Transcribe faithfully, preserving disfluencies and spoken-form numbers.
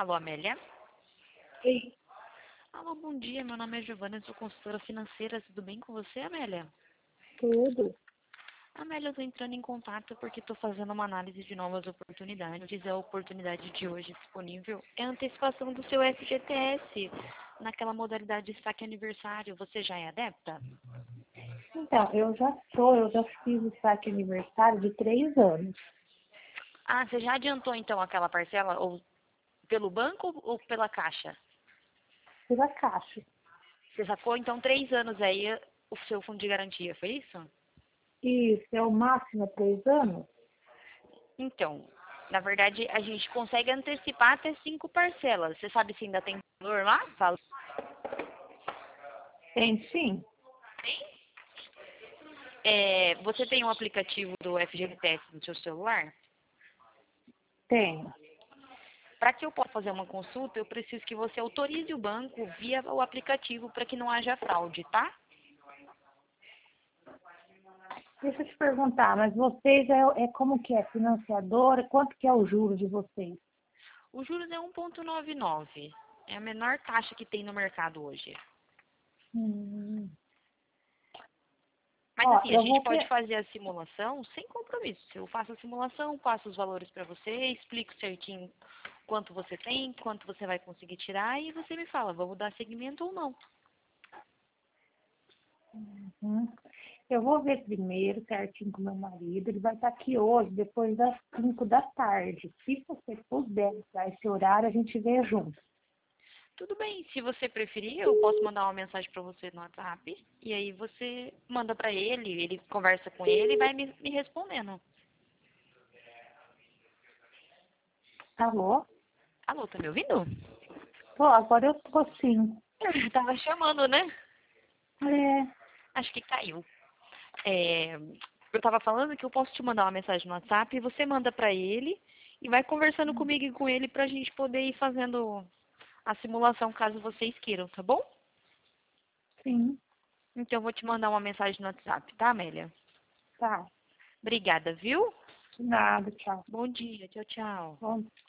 Alô, Amélia? Sim, Alô, bom dia. Meu nome é Giovana, eu sou consultora financeira. Tudo bem com você, Amélia? tudo. Amélia, eu estou entrando em contato porque estou fazendo uma análise de novas oportunidades. A oportunidade de hoje disponível é a antecipação do seu F G T S naquela modalidade de saque aniversário. Você já é adepta? Então, eu já sou, eu já fiz o saque aniversário de três anos. Ah, você já adiantou então aquela parcela ou pelo banco ou pela caixa? Fiz a caixa. Você sacou então três anos aí o seu fundo de garantia, foi isso? Isso, é o máximo é três anos? Então, na verdade, a gente consegue antecipar até cinco parcelas. Você sabe se ainda tem valor lá? Fala. Tem sim? É, você tem um aplicativo do F G T S no seu celular? Tenho. Para que eu possa fazer uma consulta, eu preciso que você autorize o banco via o aplicativo para que não haja fraude, tá? Deixa eu te perguntar, mas vocês é, é como que é? Financiadora? Quanto que é o juro de vocês? O juros é um vírgula noventa e nove. É a menor taxa que tem no mercado hoje. Hum. Mas Ó, assim, a eu gente vou pode ver. fazer a simulação sem compromisso. Eu faço a simulação, passo os valores para você, explico certinho quanto você tem, quanto você vai conseguir tirar e você me fala, vamos dar seguimento ou não. Hum. Eu vou ver primeiro certinho com meu marido. Ele vai estar aqui hoje, depois das cinco da tarde. Se você puder dar esse horário, a gente vê junto. Tudo bem, se você preferir, eu posso mandar uma mensagem para você no WhatsApp e aí você manda para ele, ele conversa com ele e vai me, me respondendo. Alô? Alô, tá me ouvindo? Pô, agora eu tô sim. Tava chamando, né? É, Acho que caiu. É, eu tava falando que eu posso te mandar uma mensagem no WhatsApp e você manda pra ele e vai conversando comigo e com ele pra gente poder ir fazendo a simulação caso vocês queiram, tá bom? sim, Então eu vou te mandar uma mensagem no WhatsApp, tá, Amélia? tá. Obrigada, viu? De nada, tchau. Bom dia, tchau, tchau. Bom